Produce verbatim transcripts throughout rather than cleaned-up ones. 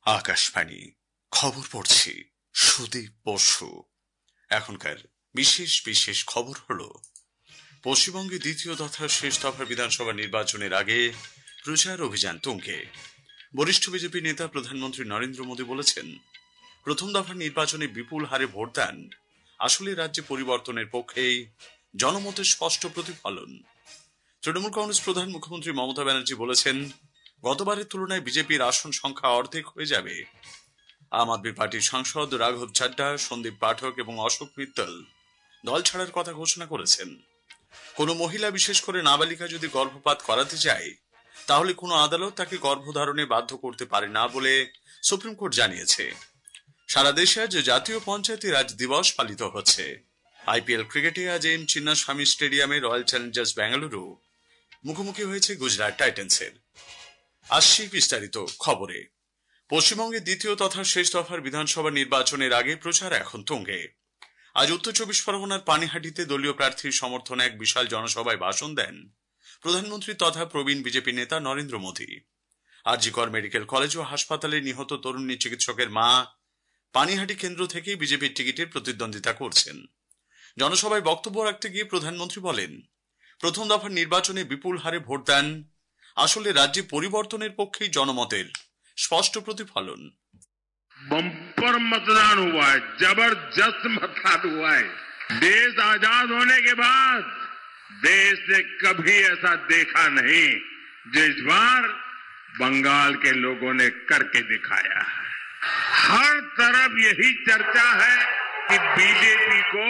আকাশবাণী খবর পড়ছি সুদীপ বসু। এখনকার বিশেষ বিশেষ খবর হলো, পশ্চিমবঙ্গে দ্বিতীয় তথা শেষ দফার বিধানসভা নির্বাচনের আগে প্রচার অভিযান তুঙ্গে। বরিষ্ঠ বিজেপি নেতা প্রধানমন্ত্রী নরেন্দ্র মোদী বলেছেন, প্রথম দফার নির্বাচনে বিপুল হারে ভোটদান আসলে রাজ্যে পরিবর্তনের পক্ষেই জনমতের স্পষ্ট প্রতিফলন। তৃণমূল কংগ্রেস প্রধান মুখ্যমন্ত্রী মমতা ব্যানার্জি বলেছেন, গতবারের তুলনায় বিজেপির আসন সংখ্যা অর্ধেক হয়ে যাবে। আম আদমি পার্টির সাংসদ রাঘব চাড্ডা, সন্দীপ পাঠক এবং অশোক মিত্তল দল ছাড়ার কথা ঘোষণা করেছেন। কোনো মহিলা, বিশেষ করে নাবালিকা যদি গর্ভপাত করাতে চায়, তাহলে কোনো আদালত তাকে গর্ভধারণে বাধ্য করতে পারে না বলে সুপ্রিম কোর্ট জানিয়েছে। সারা দেশে আজ জাতীয় পঞ্চায়েতি রাজ দিবস পালিত হচ্ছে। আইপিএল ক্রিকেটে আজ এম চিন্নাস্বামী স্টেডিয়ামে রয়্যাল চ্যালেঞ্জার্স বেঙ্গালুরু মুখোমুখি হয়েছে গুজরাট টাইটান্সের। আসছি বিস্তারিত খবরে। পশ্চিমবঙ্গের দ্বিতীয় তথা শেষ দফার বিধানসভা নির্বাচনের আগে প্রচার এখন তুঙ্গে। আজ উত্তর চব্বিশ পরগনার পানিহাটিতে দলীয় প্রার্থীর সমর্থনে এক বিশাল জনসভায় ভাষণ দেন প্রধানমন্ত্রী তথা প্রবীণ বিজেপি নেতা নরেন্দ্র মোদী। আরজি কর মেডিকেল কলেজ ও হাসপাতালে নিহত তরুণী চিকিৎসকের মা পানিহাটি কেন্দ্র থেকে বিজেপির টিকিটের প্রতিদ্বন্দ্বিতা করছেন। জনসভায় বক্তব্য রাখতে গিয়ে প্রধানমন্ত্রী বলেন, প্রথম দফার নির্বাচনে বিপুল হারে ভোটদান আসলে রাজ্যে পরিবর্তনের পক্ষেই জনমতের স্পষ্ট প্রতিফলন। बम्पर मतदान हुआ है, जबरदस्त मतदान हुआ है। देश आजाद होने के बाद देश ने कभी ऐसा देखा नहीं जो इस बार बंगाल के लोगों ने करके दिखाया है। हर तरफ यही चर्चा है कि बीजेपी को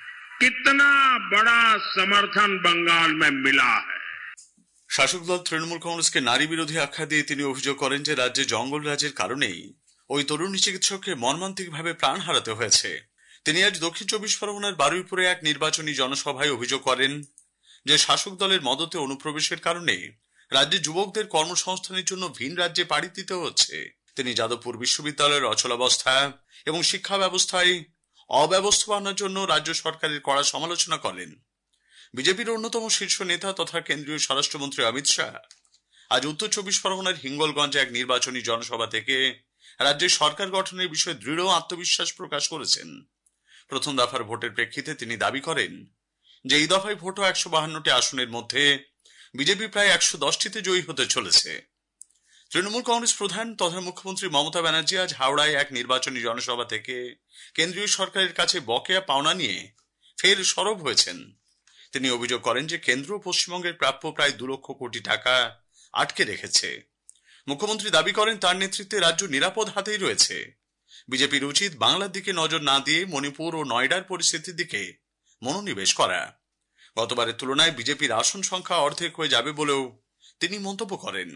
कितना बड़ा समर्थन बंगाल में मिला है। শাসক দল তৃণমূল কংগ্রেসকে নারী বিরোধী আখ্যা দিয়ে তিনি অভিযোগ করেন যে রাজ্যে জঙ্গল রাজের কারণেই ওই তরুণী চিকিৎসককে মর্মান্তিকভাবে প্রাণ হারাতে হয়েছে। তিনি আজ দক্ষিণ চব্বিশ পরগনার বারুইপুরে এক নির্বাচনী জনসভায় অভিযোগ করেন যে শাসক দলের মদতে অনুপ্রবেশের কারণে রাজ্যে যুবকদের কর্মসংস্থানের জন্য ভিন রাজ্যে পাড়ি দিতে হচ্ছে। তিনি যাদবপুর বিশ্ববিদ্যালয়ের অচলাবস্থা এবং শিক্ষা ব্যবস্থায় অব্যবস্থাপনার জন্য রাজ্য সরকারের কড়া সমালোচনা করেন। বিজেপির অন্যতম শীর্ষ নেতা তথা কেন্দ্রীয় স্বরাষ্ট্রমন্ত্রী অমিত শাহ আজ উত্তর চব্বিশ পরগনার হিঙ্গলগঞ্জে এক নির্বাচনী জনসভা থেকে রাজ্যে সরকার গঠনের বিষয়ে দৃঢ় আত্মবিশ্বাস প্রকাশ করেছেন। প্রথম দফার ভোটের প্রেক্ষিতে তিনি দাবি করেন যে এই দফায় ভোট একশো বাহান্নটি আসনের মধ্যে বিজেপি প্রায় একশো দশটিতে জয়ী হতে চলেছে। তৃণমূল কংগ্রেস প্রধান তথা মুখ্যমন্ত্রী মমতা ব্যানার্জি আজ হাওড়ায় এক নির্বাচনী জনসভা থেকে কেন্দ্রীয় সরকারের কাছে বকেয়া পাওনা নিয়ে ফের সরব হয়েছেন। তিনি অভিযোগ করেন যে কেন্দ্র পশ্চিমবঙ্গের প্রাপ্য প্রায় দু লক্ষ কোটি টাকা আটকে রেখেছে। মুখ্যমন্ত্রী দাবি করেন তার নেতৃত্বে রাজ্য নিরাপদ হাতেই রয়েছে। বিজেপির উচিত বাংলার দিকে নজর না দিয়ে মণিপুর ও নয়ডার পরিস্থিতির দিকে মনোনিবেশ করা। গতবারের তুলনায় বিজেপির আসন সংখ্যা অর্ধেক হয়ে যাবে বলেও তিনি মন্তব্য করেন।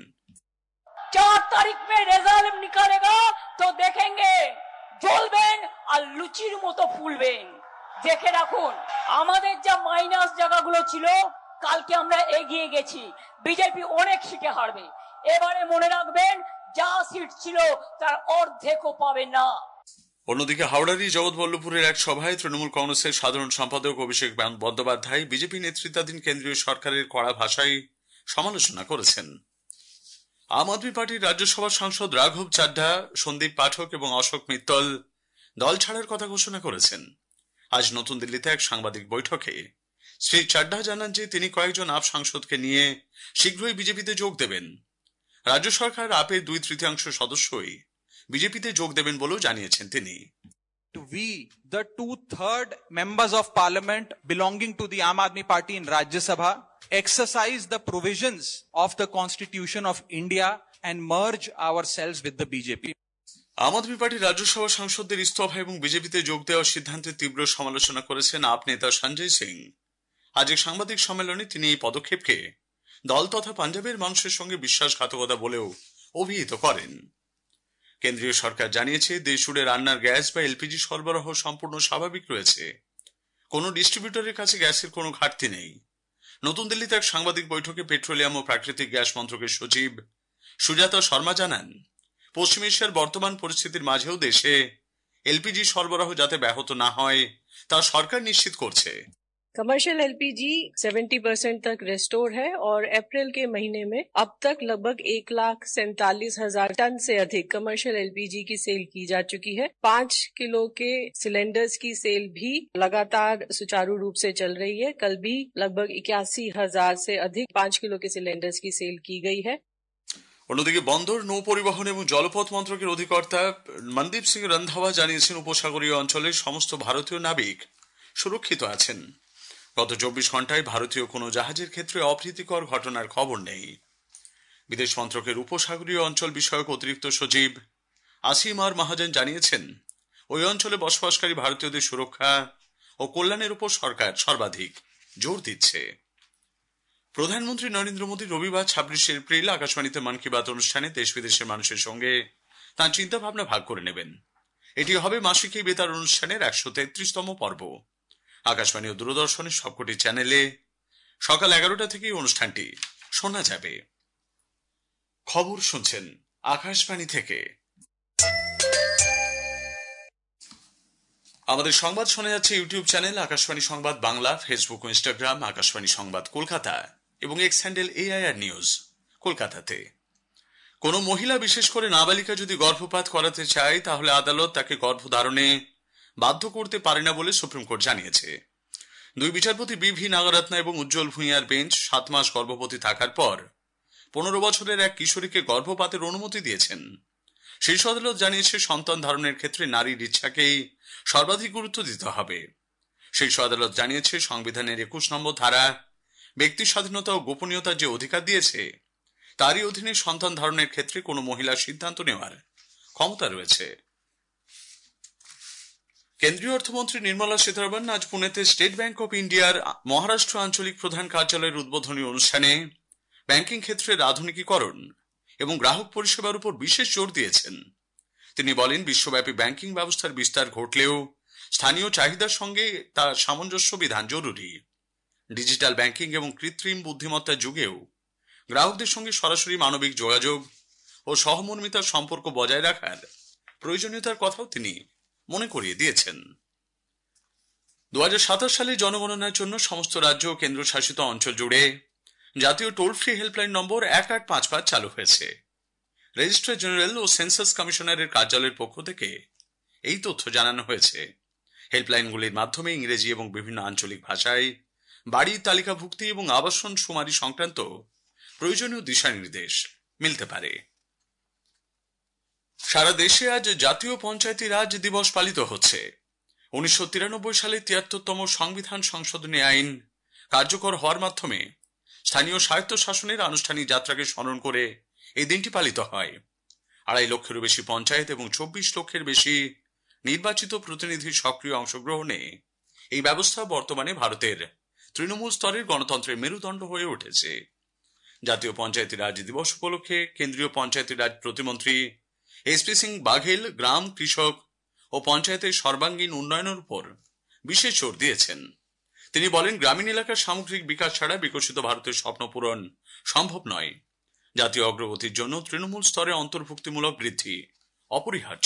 চার তারিখ মে রেজাল্ট নিকালেগা তো দেখেঙ্গে জ্বলবেন আর লুচির মতো ফুলবেন। দেখে রাখুন, আমাদের যা মাইনাস জায়গাগুলো ছিল কালকে আমরা এগিয়ে গেছি। বিজেপি অনেক সিটে হারবে। এবারে মনে রাখবেন, যা সিট ছিল তার অর্ধেকও পাবে না। অন্যদিকে হাওড়ারই জগৎবল্লভপুরের এক সভায় তৃণমূল কংগ্রেসের সাধারণ সম্পাদক অভিষেক বন্দ্যোপাধ্যায় বিজেপি নেতৃত্বাধীন কেন্দ্রীয় সরকারের কড়া ভাষায় সমালোচনা করেছেন। আম আদমি পার্টির রাজ্যসভার সাংসদ রাঘব চাড্ডা, সন্দীপ পাঠক এবং অশোক মিত্তল দল ছাড়ার কথা ঘোষণা করেছেন। আজ নতুন দিল্লিতে এক সাংবাদিক বৈঠকে শ্রী চাড্ডা জানান যে তিনি কয়েকজন আপ সাংসদকে নিয়ে শীঘ্রই বিজেপিতে যোগ দেবেন। রাজ্য সরকার আপের দুই তৃতীয়াংশ সদস্যই বিজেপিতে যোগ দেবেন বলেও জানিয়েছেন তিনি। We, the two-third members of parliament belonging to the Aam Aadmi Party in Rajya Sabha, exercise the provisions of the Constitution of India and merge ourselves with the B J P. আম আদমি পার্টির রাজ্যসভা সাংসদদের ইস্তফা এবং বিজেপিতে যোগ দেওয়ার সিদ্ধান্তের তীব্র সমালোচনা করেছেন আপ নেতা সঞ্জয় সিং। আজ এক সাংবাদিক সম্মেলনে তিনি এই পদক্ষেপকে দল তথা পাঞ্জাবের মানুষের সঙ্গে বিশ্বাসঘাতকতা বলেও অভিহিত করেন। কেন্দ্রীয় সরকার জানিয়েছে, দেশ জুড়ে রান্নার গ্যাস বা এলপিজি সরবরাহ সম্পূর্ণ স্বাভাবিক রয়েছে। কোনো ডিস্ট্রিবিউটরের কাছে গ্যাসের কোনো ঘাটতি নেই। নতুন দিল্লিতে এক সাংবাদিক বৈঠকে পেট্রোলিয়াম ও প্রাকৃতিক গ্যাস মন্ত্রকের সচিব সুজাতা শর্মা জানান, পশ্চিম এশিয়ার বর্তমান পরিস্থিতির মাঝেও দেশে এলপিজি সরবরাহ যাতে ব্যাহত না হয় তা সরকার নিশ্চিত করছে। कमर्शियल एलपीजी सत्तर परसेंट तक रेस्टोर है और अप्रैल के महीने में अब तक लगभग एक लाख सैंतालीस हजार टन से अधिक कमर्शियल एलपीजी की सेल की जा चुकी है। पांच किलो के सिलेंडर्स की सेल भी लगातार सुचारू रूप से चल रही है। कल भी लगभग इक्यासी हजार से अधिक पांच किलो के सिलेंडर्स की सेल की गई है। অন্যদিকে বন্দর নৌ পরিবহন এবং জলপথ মন্ত্রকের অধিকর্তা মনদীপ সিং রন্ধাওয়া জানিয়েছেন, উপসাগরীয় অঞ্চলের সমস্ত ভারতীয় নাবিক সুরক্ষিত আছেন। গত চব্বিশ ঘন্টায় ভারতীয় কোনো জাহাজের ক্ষেত্রে অপ্রীতিকর ঘটনার খবর নেই। বিদেশ মন্ত্রকের উপসাগরীয় অঞ্চল বিষয়ক অতিরিক্ত সচিব আসিম আর মহাজন জানিয়েছেন, ওই অঞ্চলে বসবাসকারী ভারতীয়দের সুরক্ষা ও কল্যাণের উপর সরকার সর্বাধিক জোর দিচ্ছে। প্রধানমন্ত্রী নরেন্দ্র মোদী রবিবার ছাব্বিশে এপ্রিল আকাশবাণীতে মন কি বাত অনুষ্ঠানে দেশ বিদেশের মানুষের সঙ্গে তাঁর চিন্তা ভাবনা ভাগ করে নেবেন। এটি হবে মাসিক এই বেতার অনুষ্ঠানের একশো তেত্রিশতম পর্ব। আকাশবাণী ও দূরদর্শনের সবকটি চ্যানেলে সকাল এগারোটা থেকে অনুষ্ঠানটি শোনা যাবে। খবর শুনছেন আকাশবাণী থেকে। আমাদের সংবাদ শোনা যাচ্ছে ইউটিউব চ্যানেল আকাশবাণী সংবাদ বাংলা, ফেসবুক ও ইনস্টাগ্রাম আকাশবাণী সংবাদ কলকাতা এবং এক্স হ্যান্ডেল এআইআর নিউজ কলকাতাতে। কোন মহিলা, বিশেষ করে নাবালিকা যদি গর্ভপাত করাতে চায় তাহলে আদালত তাকে গর্ভধারণে বাধ্য করতে পারে না বলে সুপ্রিম কোর্ট জানিয়েছে। দুই বিচারপতি বি ভি নাগরত্না এবং উজ্জ্বল ভূঁইয়ার বেঞ্চ সাত মাস গর্ভবতী থাকার পর পনেরো বছরের এক কিশোরীকে গর্ভপাতের অনুমতি দিয়েছেন। শীর্ষ আদালত জানিয়েছে, সন্তান ধারণের ক্ষেত্রে নারীর ইচ্ছাকেই সর্বাধিক গুরুত্ব দিতে হবে। শীর্ষ আদালত জানিয়েছে, সংবিধানের একুশ নম্বর ধারা ব্যক্তি স্বাধীনতা ও গোপনীয়তার যে অধিকার দিয়েছে তারই অধীনে সন্তান ধারণের ক্ষেত্রে কোনো মহিলার সিদ্ধান্ত নেওয়ার ক্ষমতা রয়েছে। কেন্দ্রীয় অর্থমন্ত্রী নির্মলা সীতারামন আজ পুনেতে স্টেট ব্যাংক অব ইন্ডিয়ার মহারাষ্ট্র আঞ্চলিক প্রধান কার্যালয়ের উদ্বোধনী অনুষ্ঠানে ব্যাংকিং ক্ষেত্রের আধুনিকীকরণ এবং গ্রাহক পরিষেবার উপর বিশেষ জোর দিয়েছেন। তিনি বলেন, বিশ্বব্যাপী ব্যাংকিং ব্যবস্থার বিস্তার ঘটলেও স্থানীয় চাহিদার সঙ্গে তার সামঞ্জস্য বিধান জরুরি। ডিজিটাল ব্যাংকিং এবং কৃত্রিম বুদ্ধিমত্তার যুগেও গ্রাহকদের সঙ্গে সরাসরি মানবিক যোগাযোগ ও সহমর্মিতার সম্পর্ক বজায় রাখার প্রয়োজনীয়তার কথাও তিনি মনে করিয়ে দিয়েছেন। দু হাজার সাতাশ সালে জনগণনার জন্য সমস্ত রাজ্য ও কেন্দ্রশাসিত অঞ্চল জুড়ে জাতীয় টোল ফ্রি হেল্পলাইন নম্বর এক আট পাঁচ পাঁচ চালু হয়েছে। রেজিস্ট্রার জেনারেল ও সেন্সাস কমিশনারের কার্যালয়ের পক্ষ থেকে এই তথ্য জানানো হয়েছে। হেল্পলাইনগুলির মাধ্যমে ইংরেজি এবং বিভিন্ন আঞ্চলিক ভাষায় বাড়ি তালিকাভুক্তি এবং আবাসন শুমারি সংক্রান্ত প্রয়োজনীয় দিশানির্দেশ মিলতে পারে। সারা দেশে আজ জাতীয় পঞ্চায়েতি রাজ দিবস পালিত হচ্ছে। উনিশশো তিরানব্বই সালে তিয়াত্তরতম সংবিধান সংশোধনী আইন কার্যকর হওয়ার মাধ্যমে স্থানীয় স্বায়ত্ত শাসনের আনুষ্ঠানিক যাত্রাকে স্মরণ করে এই দিনটি পালিত হয়। আড়াই লক্ষেরও বেশি পঞ্চায়েত এবং চব্বিশ লক্ষের বেশি নির্বাচিত প্রতিনিধির সক্রিয় অংশগ্রহণে এই ব্যবস্থা বর্তমানে ভারতের তৃণমূল স্তরের গণতন্ত্রের মেরুদণ্ড হয়ে উঠেছে। জাতীয় পঞ্চায়েতি রাজ দিবস উপলক্ষে কেন্দ্রীয় পঞ্চায়েতি রাজ প্রতিমন্ত্রী এস পি সিং বাঘেল গ্রাম, কৃষক ও পঞ্চায়েতের সর্বাঙ্গীন উন্নয়নের উপর বিশেষ জোর দিয়েছেন। তিনি বলেন, গ্রামীণ এলাকার সামগ্রিক বিকাশ ছাড়া বিকশিত ভারতের স্বপ্ন পূরণ সম্ভব নয়। জাতীয় অগ্রগতির জন্য তৃণমূল স্তরে অন্তর্ভুক্তিমূলক বৃদ্ধি অপরিহার্য।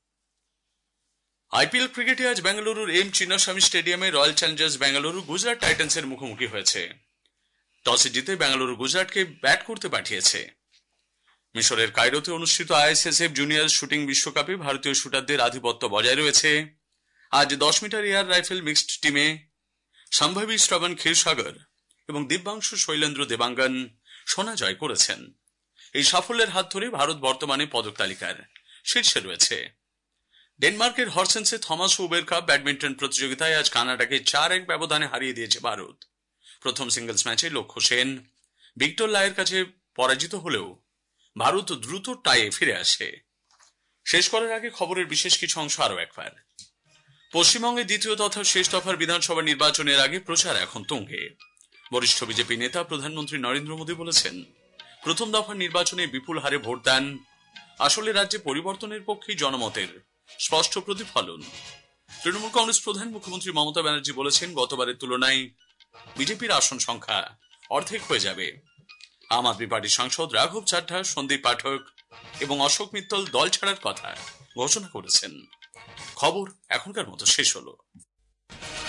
আইপিএল ক্রিকেটে আজ বেঙ্গালুরুর এম চিন্নাস্বামী স্টেডিয়ামে রয়্যাল চ্যালেঞ্জার্স বেঙ্গালুরু গুজরাট টাইটান্সের মুখোমুখি হয়েছে। টসে জিতে বেঙ্গালুরু গুজরাটকে ব্যাট করতে পাঠিয়েছে। মিশরের কায়রোতে অনুষ্ঠিত আইএসএসএফ জুনিয়র শুটিং বিশ্বকাপে ভারতীয় শুটারদের আধিপত্য বজায় রয়েছে। আজ দশ মিটার এয়ার রাইফেল মিক্সড টিমে সম্ভাবী শ্রবণ ক্ষীরসাগর এবং দিব্যাংশু শৈলেন্দ্র দেবাঙ্গন সোনা জয় করেছেন। এই সাফল্যের হাত ধরে ভারত বর্তমানে পদক তালিকার শীর্ষে রয়েছে। ডেনমার্কের হরসেন্সে থমাস উবের কাপ ব্যাডমিন্টন প্রতিযোগিতায় আজ কানাডাকে চার এক ব্যবধানে হারিয়ে দিয়েছে ভারত। প্রথম সিঙ্গলস ম্যাচে লক্ষ্য সেন ভিক্টর লায়ের কাছে পরাজিত হলেও ভারত দ্রুত টাইয়ে ফিরে আসে। শেষ করার আগে খবরের বিশেষ কিছু অংশ আরো একবার। পশ্চিমবঙ্গে দ্বিতীয় তথা শেষ দফার বিধানসভা নির্বাচনের আগে প্রচার এখন তুঙ্গে। বরিষ্ঠ বিজেপি নেতা প্রধানমন্ত্রী নরেন্দ্র মোদী বলেছেন, প্রথম দফার নির্বাচনে বিপুল হারে ভোটদান আসলে রাজ্যে পরিবর্তনের পক্ষে জনমতের স্পষ্ট প্রতিফলন। তৃণমূল কংগ্রেস প্রধান মুখ্যমন্ত্রী মমতা ব্যানার্জি বলেছেন, গতবারের তুলনায় বিজেপির আসন সংখ্যা অর্ধেক হয়ে যাবে। আম আদমি পার্টির সাংসদ রাঘব চাড্ডা, সন্দীপ পাঠক এবং অশোক মিত্তল দল ছাড়ার কথা ঘোষণা করেছেন। খবর এখনকার মতো শেষ হলো।